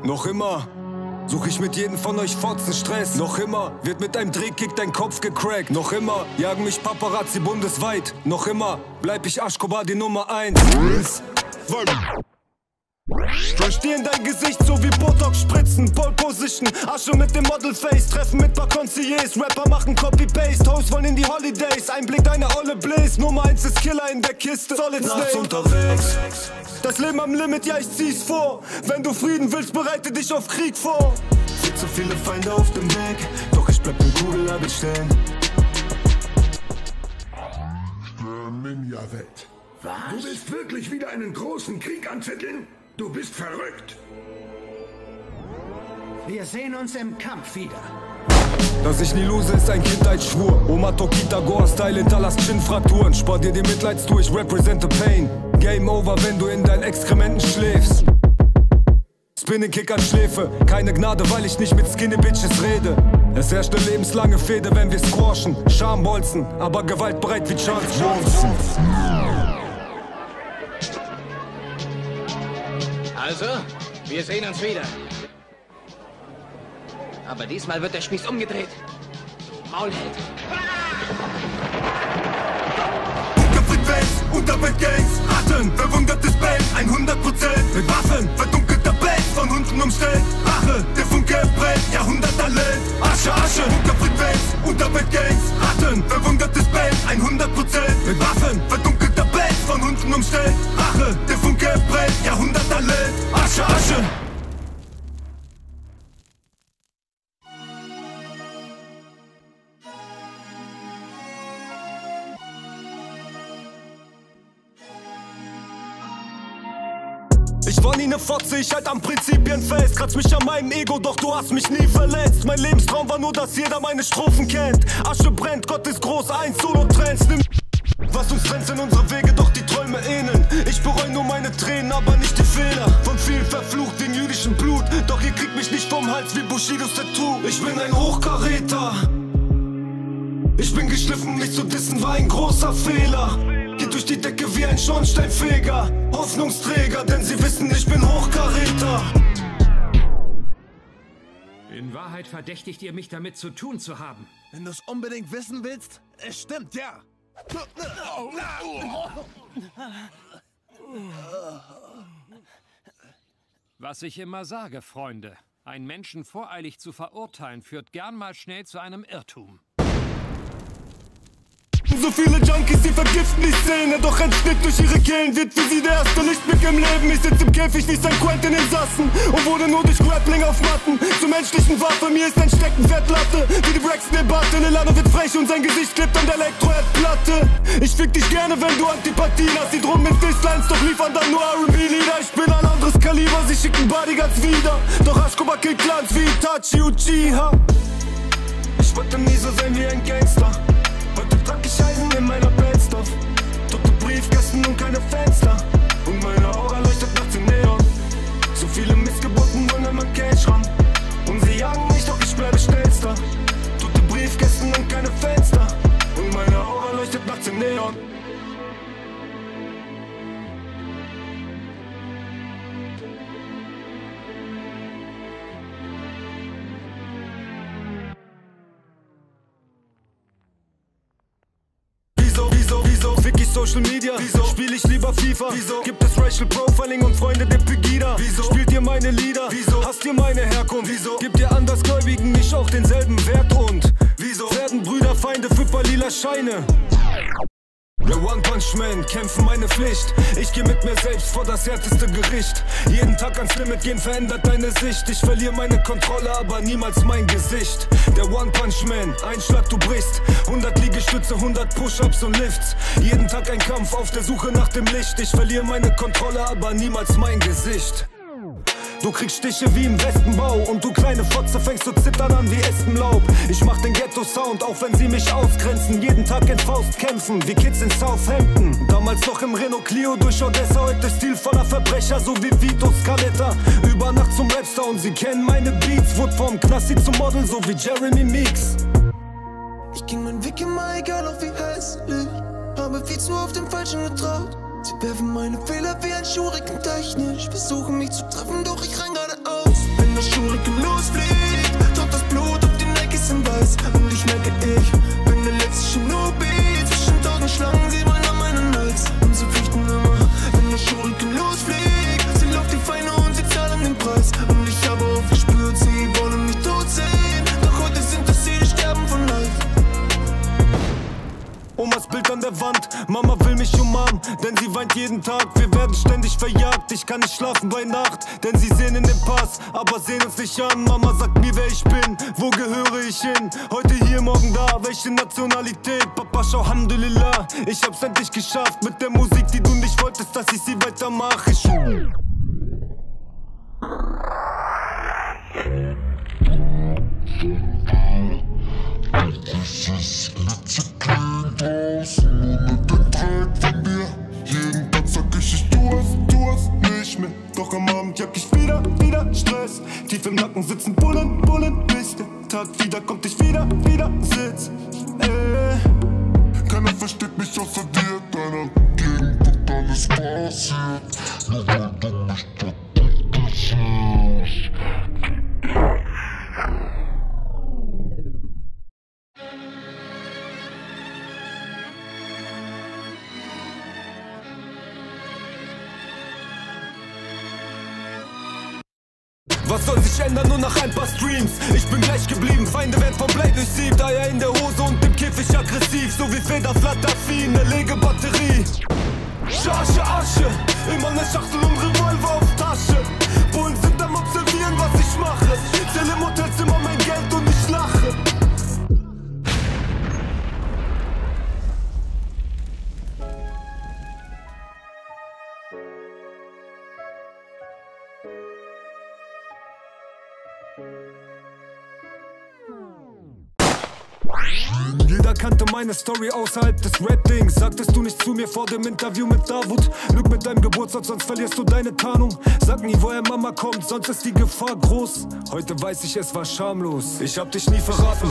Noch immer such ich mit jedem von euch Fotzen Stress. Noch immer wird mit einem Drehkick dein Kopf gecrackt. Noch immer jagen mich Paparazzi bundesweit. Noch immer bleib ich Aschkobar die Nummer 1. Durch dir in dein Gesicht, so wie Botox spritzen. Pole Position, Asche mit dem Modelface. Treffen mit paar Concierges, Rapper machen Copy-Paste. Hoes wollen in die Holidays, Einblick deine Olle Blaze. Nummer 1 ist Killer in der Kiste, Solid Nachts unterwegs. Das Leben am Limit, ja ich zieh's vor. Wenn du Frieden willst, bereite dich auf Krieg vor. Viel zu viele Feinde auf dem Weg, doch ich bleib im Kugellager stehen. Ninja-Welt. Was? Du willst wirklich wieder einen großen Krieg anzetteln? Du bist verrückt. Wir sehen uns im Kampf wieder. Dass ich nie lose, ist ein Kindheitsschwur. Oma Tokita Gore-Style hinterlasst Chin-Frakturen. Spar dir die Mitleidstour, ich represente Pain. Game over, wenn du in deinen Exkrementen schläfst. Spinning-Kick an Schläfe, keine Gnade, weil ich nicht mit Skinny-Bitches rede. Es herrscht eine lebenslange Fehde, wenn wir squashen. Schambolzen, aber gewaltbereit wie Charles Bronson. Also, wir sehen uns wieder. Aber diesmal wird der Spieß umgedreht. Maulheld. Unterfrequenz, Unterwelt-Gangs, Ratten, verwundertes Band, 100% mit Waffen, verdunkelter Band, von Hunden umstellt, Rache, der Funke brennt, Jahrhunderttalent, Asche, Asche, Unterfrequenz, Unterwelt-Gangs, Ratten, verwundertes Band, 100% mit Waffen, verdunkelter Band, von Hunden umstellt, Rache, der Funke brennt, Jahrhunderttalent, Asche, Asche. Ich war nie ne Fotze, ich halt an Prinzipien fest. Kratz mich an meinem Ego, doch du hast mich nie verletzt. Mein Lebenstraum war nur, dass jeder meine Strophen kennt. Asche brennt, Gott ist groß, ein Solo-Trends. Nimm was uns trennt, sind unsere Wege, doch die Träume ähneln. Ich bereue nur meine Tränen, aber nicht die Fehler. Von vielen verflucht wegen jüdischem Blut. Doch ihr kriegt mich nicht vom Hals wie Bushidos Tattoo. Ich bin ein Hochkaräter. Ich bin geschliffen, mich zu dissen war ein großer Fehler. Geht durch die Decke wie ein Schornsteinfeger. Hoffnungsträger, denn sie wissen, ich bin Hochkaräter. In Wahrheit verdächtigt ihr mich damit zu tun zu haben. Wenn du es unbedingt wissen willst, es stimmt, ja. Was ich immer sage, Freunde. Einen Menschen voreilig zu verurteilen, führt gern mal schnell zu einem Irrtum. So viele Junkies, sie vergiften die Szene. Doch ein Schnitt durch ihre Kehlen wird für sie der erste Lichtblick im Leben. Ich sitz im Käfig wie St. Quentin Insassen und wurde nur durch Grappling auf Matten zur menschlichen Waffe. Mir ist ein Steckenpferd Latte, wie die Braxton-Debatte. Lilano wird frech und sein Gesicht klebt an der Elektroherdplatte. Ich fick dich gerne, wenn du Antipathien hast. Die drum mit Fistlines, doch liefern dann nur R&B-Lieder. Ich bin ein anderes Kaliber, sie schicken Bodyguards wieder. Doch Aschkobar killt Clans wie Itachi Uchiha. Ich wollte nie so sein wie ein Gangster. Heute trag ich Eisen in meiner Bandstuff. Tote Briefkästen und keine Fenster. Und meine Aura leuchtet nachts im Neon. So viele Missgeburten wollen an mein Cage ran. Und sie jagen mich, doch ich bleibe schnellster. Tote Briefkästen und keine Fenster. Und meine Aura leuchtet nachts im Neon. Wieso fick ich Social Media? Wieso spiel ich lieber FIFA? Wieso gibt es Racial Profiling und Freunde der Pegida? Wieso spielt ihr meine Lieder? Wieso hasst ihr meine Herkunft? Wieso gibt ihr Andersgläubigen nicht auch denselben Wert? Und wieso werden Brüder Feinde für paar lila Scheine? Der One-Punch-Man, kämpfen meine Pflicht. Ich geh mit mir selbst vor das härteste Gericht. Jeden Tag ans Limit gehen verändert deine Sicht. Ich verliere meine Kontrolle, aber niemals mein Gesicht. Der One-Punch-Man, ein Schlag, du brichst. 100 Liegestütze, 100 Push-Ups und Lifts. Jeden Tag ein Kampf auf der Suche nach dem Licht. Ich verliere meine Kontrolle, aber niemals mein Gesicht. Du kriegst Stiche wie im Westenbau und du kleine Fotze fängst zu zittern an wie Espenlaub. Ich mach den Ghetto-Sound, auch wenn sie mich ausgrenzen. Jeden Tag in Faust kämpfen, wie Kids in Southampton. Damals noch im Renault Clio durch Odessa, heute stilvoller Verbrecher, so wie Vito Scaletta. Über Nacht zum Rapstar und sie kennen meine Beats. Wurde vom Knasti zum Model, so wie Jeremy Meeks. Ich ging meinen Weg immer, egal auch wie hässlich. Habe viel zu oft dem Falschen getraut. Sie werfen meine Fehler wie ein Schuriken technisch. Versuchen mich zu treffen, doch ich renn geradeaus. Bin Schulrücken losfliegt. Doch das Blut auf den Nikes sind weiß. Und ich merke, ich bin der letzte Shinobi. Zwischen 1000 Schlangen, sie wollen an meinen Hals. Und sie fürchten immer, wenn der Schulrücken losfliegt. Sie läuft die Feinde und sie zahlen den Preis. Und ich habe aufgespürt, sie wollen mich tot sehen. Doch heute sind es sie, die sterben von Leid. Omas Bild an der Wand, Mama will mich umarmen, denn sie weint jeden Tag. Wir werden ständig verjagt, ich kann nicht schlafen bei Nacht, denn sie sehen in den Pass, aber sehen uns nicht an. Mama sagt mir, wer ich bin, wo gehöre ich hin? Heute hier, morgen da, welche Nationalität? Papa, schau, Alhamdulillah, ich hab's endlich geschafft. Mit der Musik, die du nicht wolltest, dass ich sie weitermache. Jeden Tag sag ich tu es nicht mehr. Doch am Abend jag ich wieder Stress. Tief im Nacken sitzen Bullen, bis der Tag wieder kommt, ich wieder sitz. Keiner versteht mich außer dir, deiner Gegend wird alles passiert. Nur weil du mich kritisierst. Was soll sich ändern, nur nach ein paar Streams? Ich bin gleich geblieben, Feinde werden vom Blade durchsiebt. Eier in der Hose und im Käfig aggressiv, so wie Federflattervieh, ne Legebatterie. Asche, immer ne Schachtel und Revolver auf Tasche. Bullen sind am Observieren, was ich mache. Zähle im Hotelzimmer mein Geld und ich lache. Jeder kannte meine Story außerhalb des Rap-Dings. Sagtest du nicht zu mir vor dem Interview mit Davut? Lüg mit deinem Geburtstag, sonst verlierst du deine Tarnung. Sag nie, woher Mama kommt, sonst ist die Gefahr groß. Heute weiß ich, es war schamlos. Ich hab dich nie verraten.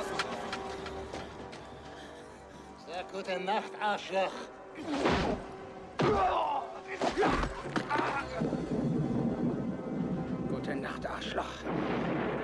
Sehr gute Nacht, Arschloch. Gute Nacht, Arschloch.